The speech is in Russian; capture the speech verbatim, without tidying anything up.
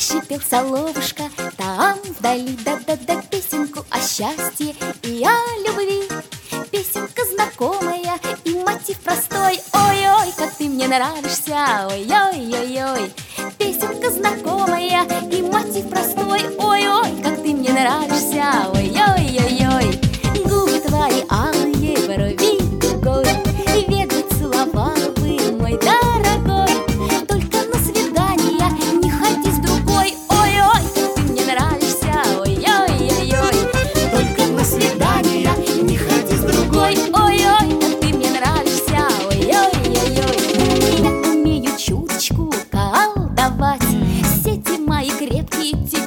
шипел соловушка, там вдали, да-да-да, песенку о счастье и о любви. Песенка знакомая и мотив простой. Ой-ой, как ты мне нравишься, ой-ой-ой-ой. Песенка знакомая и мотив простой. Ой-ой, как ты мне нравишься, ой-ой-ой-ой. Губы твои алые, брови дугой, и веды целовал бы, мой дорогой. Только на свидание не ходи с другой. Ой-ой, как ты мне нравишься, ой-ой-ой-ой. Только на свидание не ходи с другой. Ой-ой, как ты мне нравишься, ой-ой-ой-ой. Я умею чуточку колдовать, сети мои крепкие тебе